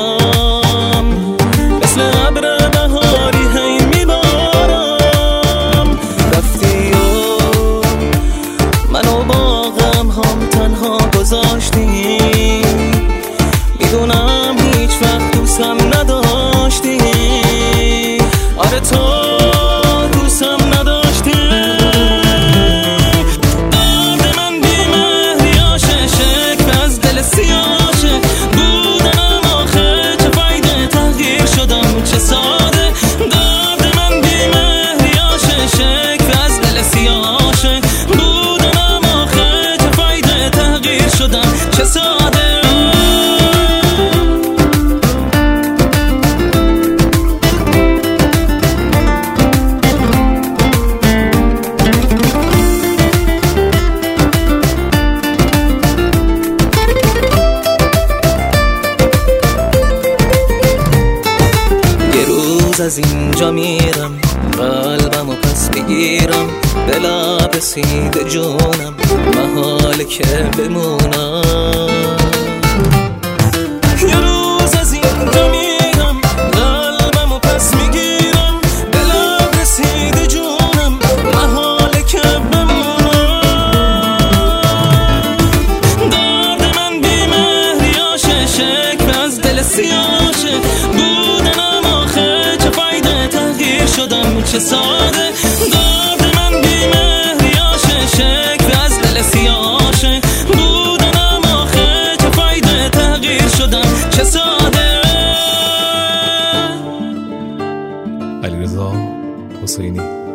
میشم، مثل ابر بهاری هی میبارم. رفتی و منو با غم هم تنها گذاشتی، میدونم هیچ وقت دوستم نداشتی. آره تو دوستم نداشتی. درد من بی‌مهری عاشق از دل سیاشه بودنم، آخه چه فایده تغییر شدم چه ساده. درد من بی‌مهری عاشق از دل سیاشه بودنم، آخه چه فایده تغییر شدم چه ساده. از اینجا میرم قلبمو پس بگیرم، به لب رسیده جونم محاله که بمونم. یه روز از اینجا میرم قلبمو پس میگیرم، به لب رسیده جونم محاله که بمونم. درد من بی‌مهری عاشق از دل سیاشه بودنم، آخه چه فایده تغییر شدم چه ساده. درد من بی‌مهری عاشق از دل سیاشه بودنم، آخه چه فایده تغییر شدم چه ساده. علیرضا حسینی.